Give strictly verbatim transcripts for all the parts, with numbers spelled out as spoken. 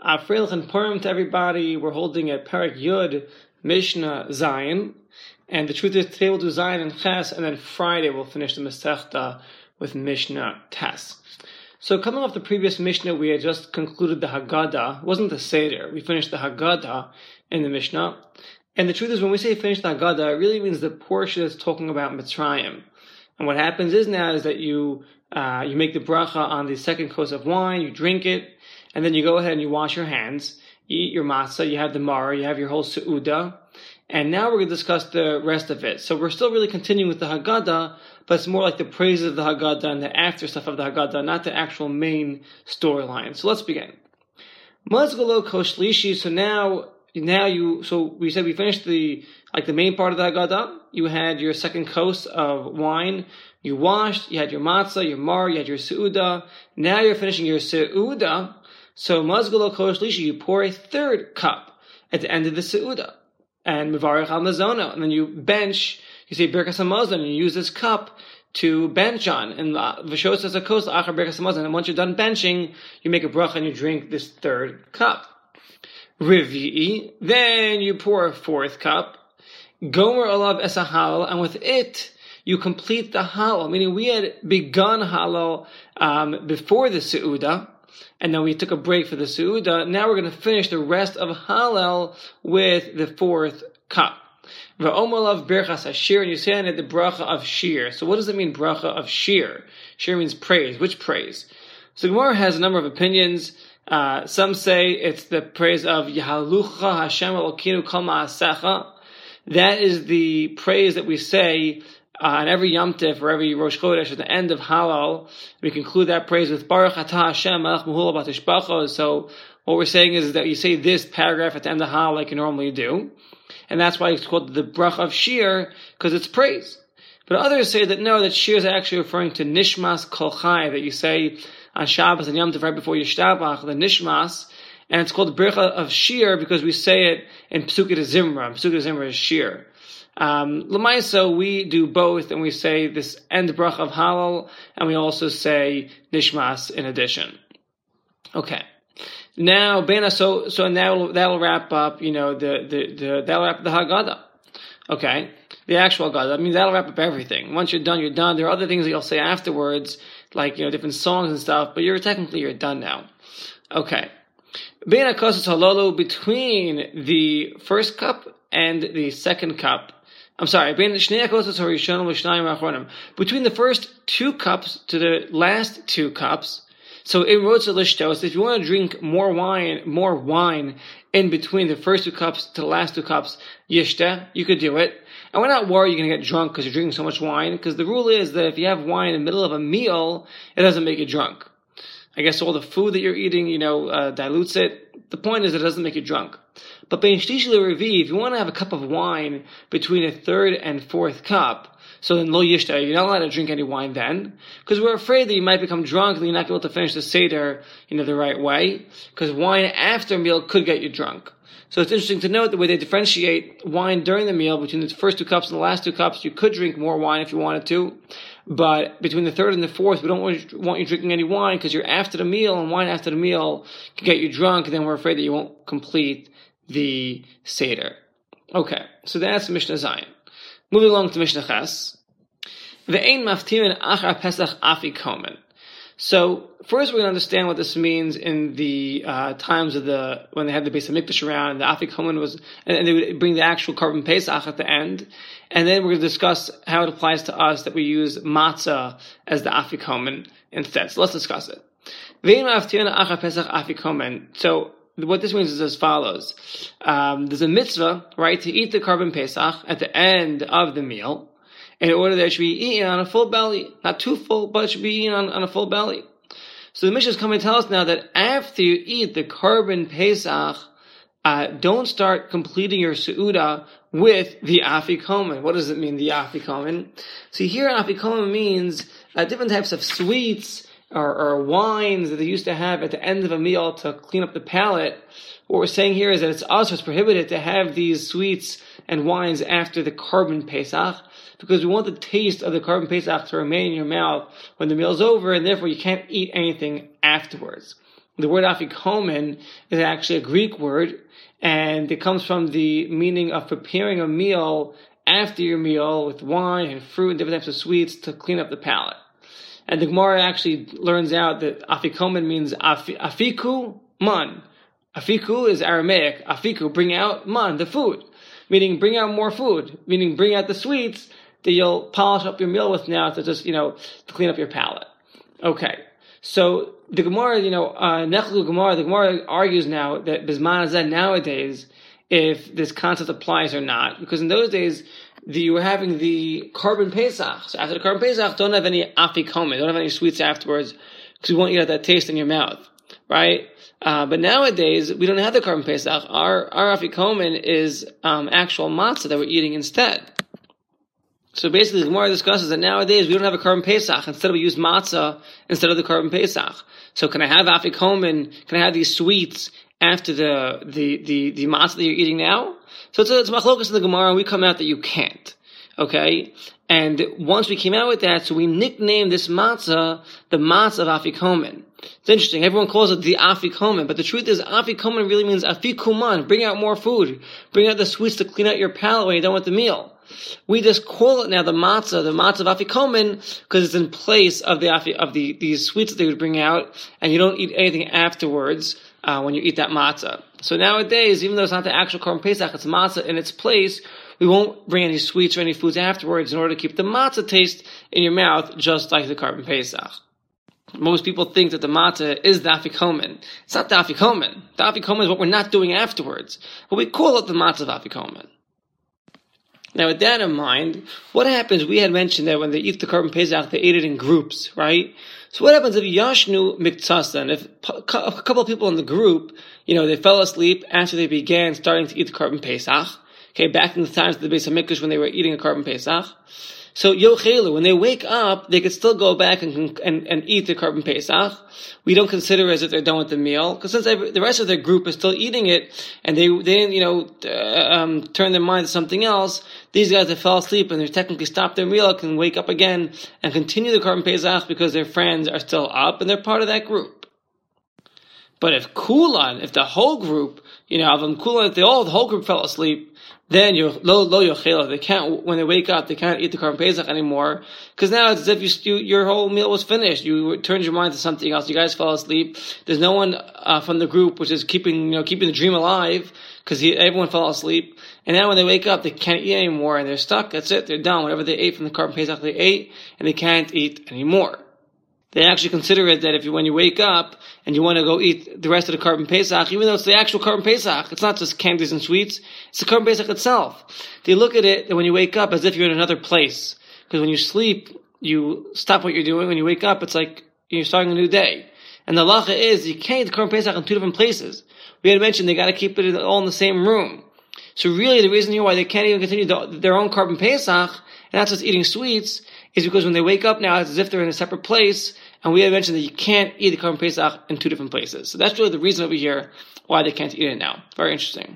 Afreilach and Purim to everybody. We're holding at Perek Yud, Mishnah Zayin. And the truth is, today we'll do Zayin and Ches, and then Friday we'll finish the Masechta with Mishnah Tes. So coming off the previous Mishnah, we had just concluded the Haggadah. It wasn't the Seder. We finished the Haggadah in the Mishnah. And the truth is, when we say finish the Haggadah, it really means the portion that's talking about Mitzrayim. And what happens is now is that you uh, you make the bracha on the second kos of wine, you drink it, and then you go ahead and you wash your hands, you eat your matzah, you have the maror, you have your whole seudah, and now we're going to discuss the rest of it. So we're still really continuing with the Haggadah, but it's more like the praises of the Haggadah and the after stuff of the Haggadah, not the actual main storyline. So let's begin. Mazgalo koshlishi. So now, now you. So we said we finished the like the main part of the Haggadah. You had your second kos of wine. You washed. You had your matzah, your mar. You had your seudah. Now you're finishing your seudah. So mazgalo koshlishi. You pour a third cup at the end of the seudah. And Mevarech al Mazono, and then you bench, you say Birkas HaMazon, and you use this cup to bench on. And V'shos as a kos achar Birkas HaMazon, and once you're done benching, you make a bracha and you drink this third cup. Revi'i, then you pour a fourth cup. Gomer alav es halal, and with it, you complete the halal. Meaning we had begun halal um, before the seudah, and then we took a break for the seudah. Now we're going to finish the rest of halal with the fourth cup. V'omalav birchas hashir, and you say on it the bracha of shir. So what does it mean, bracha of shir? Shir means praise. Which praise? So Gemara has a number of opinions. Uh, some say it's the praise of Yahalucha Hashem Elokeinu Kol Ma'asecha. That is the praise that we say Uh, on every Yom Tif or every Rosh Chodesh at the end of Halal. We conclude that praise with Baruch Atah Hashem Melech Mehula Batishbacha. So what we're saying is that you say this paragraph at the end of Halal like you normally do. And that's why it's called the Bracha of Shir, because it's praise. But others say that no, that Shir is actually referring to Nishmas Kol Chai, that you say on Shabbos and Yom Tif right before Yishtabach, the Nishmas. And it's called the Bracha of Shir because we say it in Psukei Zimra. Psukei Zimra is Shir. Um, L'maisa, we do both, and we say this end bracha of halal, and we also say nishmas in addition. Okay. Now, Bena, so, so now that'll wrap up, you know, the, the, the, that'll wrap up the Haggadah. Okay. The actual Haggadah. I mean, that'll wrap up everything. Once you're done, you're done. There are other things that you'll say afterwards, like, you know, different songs and stuff, but you're technically, you're done now. Okay. Bena kosas halolu, between the first cup and the second cup, I'm sorry, between the first two cups to the last two cups. So in Rotza Lishtos, if you want to drink more wine, more wine in between the first two cups to the last two cups, Yishta, you could do it. And we're not worried you're going to get drunk because you're drinking so much wine, because the rule is that if you have wine in the middle of a meal, it doesn't make you drunk. I guess all the food that you're eating, you know, uh, dilutes it. The point is it doesn't make you drunk. But bein shlishi l'revi, if you want to have a cup of wine between a third and fourth cup, so then lo yishta, you're not allowed to drink any wine then, because we're afraid that you might become drunk and you're not able to finish the seder, you know, the right way, because wine after a meal could get you drunk. So it's interesting to note the way they differentiate wine during the meal between the first two cups and the last two cups. You could drink more wine if you wanted to, but between the third and the fourth, we don't want you drinking any wine because you're after the meal, and wine after the meal can get you drunk, and then we're afraid that you won't complete the Seder. Okay, so that's Mishnah Zayin. Moving along to Mishnah Ches. Ve'ein maftirin achar Pesach afikomen. So first we're going to understand what this means in the uh, times of the, when they had the Beis HaMikdash around, and the afikomen was, and, and they would bring the actual Korban Pesach at the end. And then we're going to discuss how it applies to us that we use matzah as the afikomen instead. So let's discuss it. Ve'ein maftirin achar Pesach afikomen. So what this means is as follows. Um, there's a mitzvah, right, to eat the Korban Pesach at the end of the meal, in order that it should be eaten on a full belly. Not too full, but it should be eaten on, on a full belly. So the Mishnah is coming to tell us now that after you eat the Korban Pesach, uh, don't start completing your seudah with the afikomen. What does it mean, the afikomen? See, here afikomen means uh, different types of sweets, Or, or wines that they used to have at the end of a meal to clean up the palate. What we're saying here is that it's also it's prohibited to have these sweets and wines after the Korban Pesach, because we want the taste of the Korban Pesach to remain in your mouth when the meal's over, and therefore you can't eat anything afterwards. the word afikomen is actually a Greek word, and it comes from the meaning of preparing a meal after your meal with wine and fruit and different types of sweets to clean up the palate. And the Gemara actually learns out that afikomen means af- afiku man. Afiku is Aramaic. Afiku, bring out man, the food. Meaning bring out more food. Meaning bring out the sweets that you'll polish up your meal with now to just, you know, to clean up your palate. Okay. So the Gemara, you know, uh, Nechlu Gemara, the Gemara argues now that Bisman Hazeh nowadays, if this concept applies or not, because in those days, the, you were having the Korban Pesach. So after the Korban Pesach, don't have any afikomen, don't have any sweets afterwards, because we won't get that taste in your mouth, right? Uh, but nowadays, we don't have the Korban Pesach. Our, our afikomen is um, actual matzah that we're eating instead. So basically, the Gemara discusses that nowadays we don't have a Korban Pesach. Instead, we use matzah instead of the Korban Pesach. So can I have afikomen? Can I have these sweets after the the the, the matzah that you're eating now? So it's a, it's machlokas in the Gemara, and we come out that you can't. Okay? And once we came out with that, so we nicknamed this matzah the matzah of afikomen. It's interesting. Everyone calls it the afikomen, but the truth is afikomen really means afikuman. Bring out more food. Bring out the sweets to clean out your palate when you're done with the meal. We just call it now the matzah, the matzah of afikomen, because it's in place of the of the these sweets that they would bring out, and you don't eat anything afterwards uh, when you eat that matzah. So nowadays, even though it's not the actual Korban Pesach, it's matzah in its place. We won't bring any sweets or any foods afterwards in order to keep the matzah taste in your mouth, just like the Korban Pesach. Most people think that the matzah is the afikomen. It's not the afikomen. The afikomen is what we're not doing afterwards, but we call it the matzah of afikomen. Now, with that in mind, what happens? We had mentioned that when they eat the Korban Pesach, they ate it in groups, right? So what happens if Yashnu Miktsasa, if a couple of people in the group, you know, they fell asleep after they began starting to eat the Korban Pesach, okay, back in the times of the Beis HaMikdash when they were eating a Korban Pesach. So Yochelu, when they wake up, they could still go back and and, and eat the Korban Pesach. We don't consider it as if they're done with the meal, because since every, the rest of their group is still eating it, and they they didn't, you know, uh, um, turn their mind to something else, these guys that fell asleep and they technically stopped their meal can wake up again and continue the Korban Pesach because their friends are still up and they're part of that group. But if Kulan, if the whole group, you know, if Kulan, if they all, the whole group fell asleep, then you're lo lo yochela. They can't, when they wake up, they can't eat the Korban Pesach anymore, because now it's as if you, you your whole meal was finished. You turned your mind to something else. You guys fell asleep. There's no one uh, from the group which is keeping you know keeping the dream alive, because everyone fell asleep. And now when they wake up, they can't eat anymore, and they're stuck. That's it. They're done. Whatever they ate from the Korban Pesach, they ate, and they can't eat anymore. They actually consider it that if you, when you wake up and you want to go eat the rest of the Korban Pesach, even though it's the actual Korban Pesach, it's not just candies and sweets, it's the Korban Pesach itself. They look at it when you wake up as if you're in another place. Because when you sleep, you stop what you're doing. When you wake up, it's like you're starting a new day. And the halacha is, you can't eat the Korban Pesach in two different places. We had mentioned they got to keep it all in the same room. So really, the reason here why they can't even continue the, their own Korban Pesach, and not just eating sweets, is because when they wake up now, it's as if they're in a separate place, and we had mentioned that you can't eat the Korban Pesach in two different places. So that's really the reason over here why they can't eat it now. Very interesting.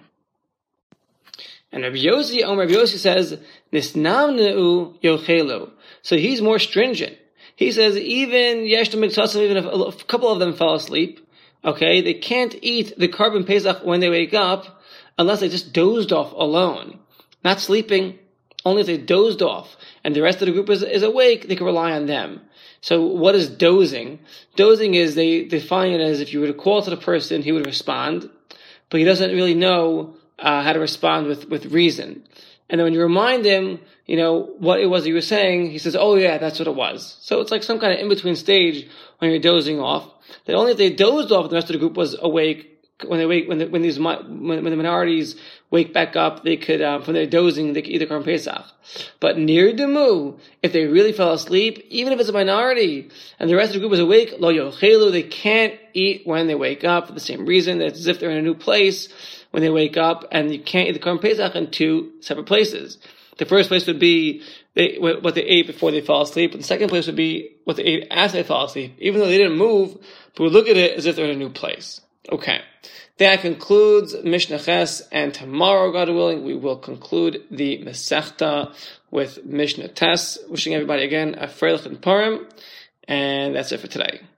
And Rabbi Yossi, um, Rabbi Yossi says, Nisnamneu yochelu. So he's more stringent. He says even Yeshta Miktsasa, even if a couple of them fell asleep, okay, they can't eat the Korban Pesach when they wake up unless they just dozed off alone. Not sleeping, only if they dozed off. And the rest of the group is, is awake, they can rely on them. So what is dozing? Dozing is, they define it as if you were to call to the person, he would respond, but he doesn't really know uh, how to respond with, with reason. And then when you remind him, you know, what it was you were saying, he says, oh yeah, that's what it was. So it's like some kind of in-between stage when you're dozing off, that only if they dozed off, the rest of the group was awake. When they wake, when the, when these when, when the minorities wake back up, they could um, from their dozing they could eat the Korban Pesach. But near Demu, if they really fell asleep, even if it's a minority and the rest of the group is awake, lo yochelu, they can't eat when they wake up for the same reason. It's as if they're in a new place when they wake up, and you can't eat the Korban Pesach in two separate places. The first place would be they, what they ate before they fell asleep, and the second place would be what they ate after they fell asleep. Even though they didn't move, but we look at it as if they're in a new place. Okay. That concludes Mishnah Ches, and tomorrow, God willing, we will conclude the Masechta with Mishnah Tes. Wishing everybody again a Freilich and Purim, and that's it for today.